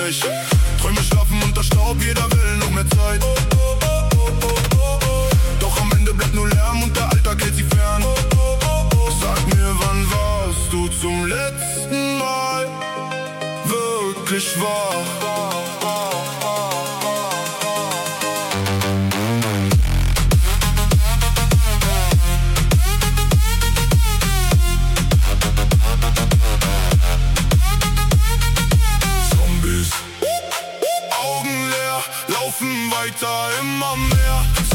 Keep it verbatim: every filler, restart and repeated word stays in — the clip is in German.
nicht. Träume schlafen unter Staub, jeder will noch mehr Zeit. Doch am Ende bleibt nur Lärm und der Alltag hält sie fern. Sag mir, wann warst du zum letzten Mal wirklich wach? Zombies, Augen leer, laufen weiter immer mehr.